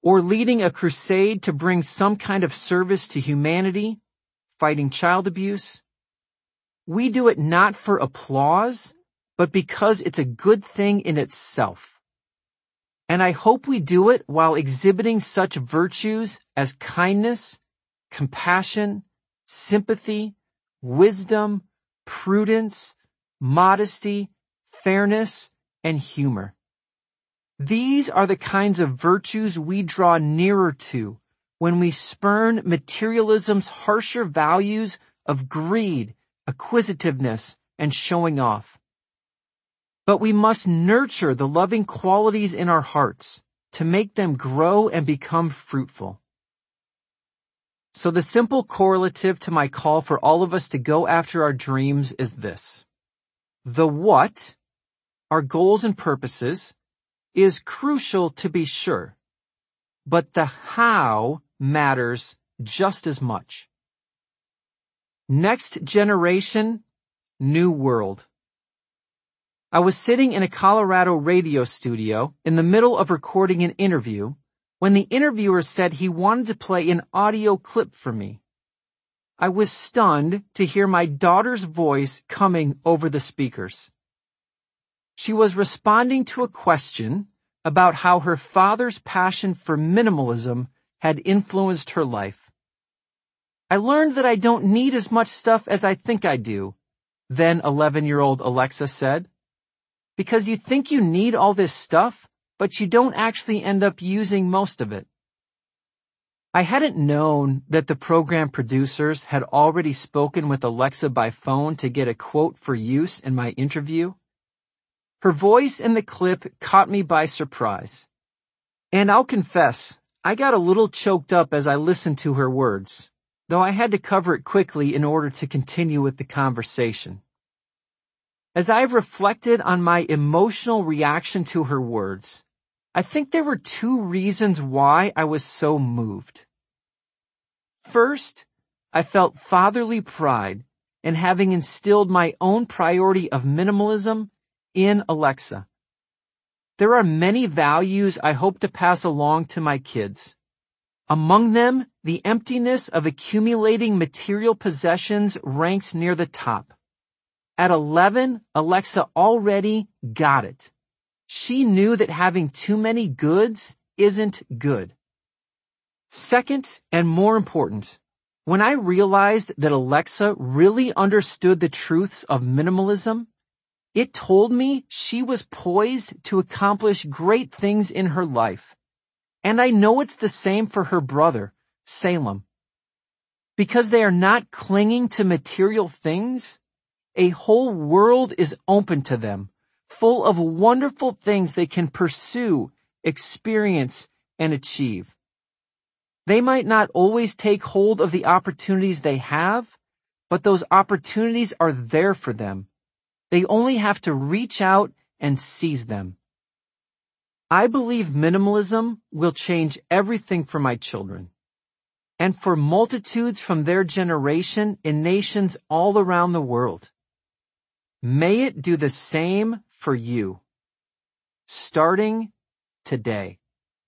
or leading a crusade to bring some kind of service to humanity, fighting child abuse. We do it not for applause, but because it's a good thing in itself. And I hope we do it while exhibiting such virtues as kindness, compassion, sympathy, wisdom, prudence, modesty, fairness, and humor. These are the kinds of virtues we draw nearer to when we spurn materialism's harsher values of greed, acquisitiveness, and showing off. But we must nurture the loving qualities in our hearts to make them grow and become fruitful. So the simple correlative to my call for all of us to go after our dreams is this. The what, our goals and purposes, is crucial to be sure, but the how matters just as much. Next generation, new world. I was sitting in a Colorado radio studio in the middle of recording an interview when the interviewer said he wanted to play an audio clip for me. I was stunned to hear my daughter's voice coming over the speakers. She was responding to a question about how her father's passion for minimalism had influenced her life. I learned that I don't need as much stuff as I think I do, then 11-year-old Alexa said. Because you think you need all this stuff, but you don't actually end up using most of it. I hadn't known that the program producers had already spoken with Alexa by phone to get a quote for use in my interview. Her voice in the clip caught me by surprise. And I'll confess, I got a little choked up as I listened to her words, though I had to cover it quickly in order to continue with the conversation. As I've reflected on my emotional reaction to her words, I think there were two reasons why I was so moved. First, I felt fatherly pride in having instilled my own priority of minimalism in Alexa. There are many values I hope to pass along to my kids. Among them, the emptiness of accumulating material possessions ranks near the top. At 11, Alexa already got it. She knew that having too many goods isn't good. Second, and more important, when I realized that Alexa really understood the truths of minimalism, it told me she was poised to accomplish great things in her life. And I know it's the same for her brother, Salem. Because they are not clinging to material things, a whole world is open to them, full of wonderful things they can pursue, experience, and achieve. They might not always take hold of the opportunities they have, but those opportunities are there for them. They only have to reach out and seize them. I believe minimalism will change everything for my children, and for multitudes from their generation in nations all around the world. May it do the same for you, starting today.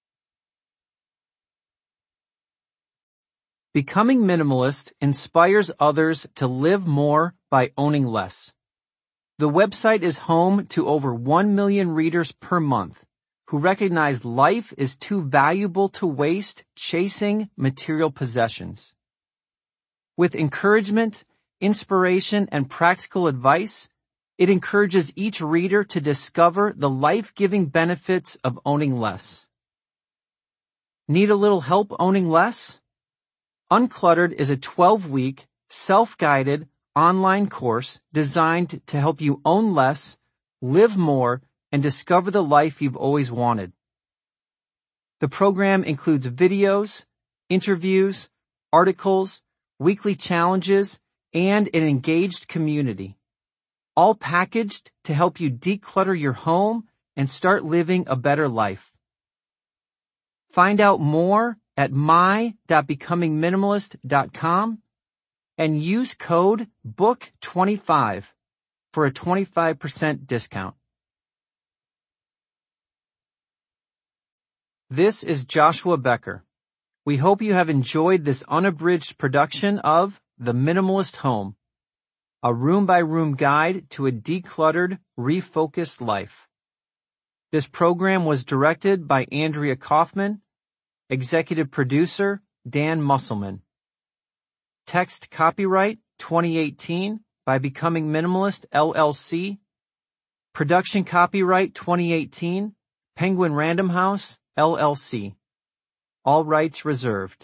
Becoming minimalist inspires others to live more by owning less. The website is home to over 1 million readers per month who recognize life is too valuable to waste chasing material possessions. With encouragement, inspiration, and practical advice, it encourages each reader to discover the life-giving benefits of owning less. Need a little help owning less? Uncluttered is a 12-week, self-guided, online course designed to help you own less, live more, and discover the life you've always wanted. The program includes videos, interviews, articles, weekly challenges, and an engaged community, all packaged to help you declutter your home and start living a better life. Find out more at my.becomingminimalist.com and use code BOOK25 for a 25% discount. This is Joshua Becker. We hope you have enjoyed this unabridged production of The Minimalist Home, a room-by-room guide to a decluttered, refocused life. This program was directed by Andrea Kaufman, executive producer Dan Musselman. Text copyright 2018 by Becoming Minimalist LLC. Production copyright 2018 Penguin Random House LLC. All rights reserved.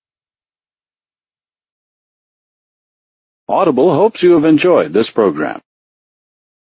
Audible hopes you have enjoyed this program.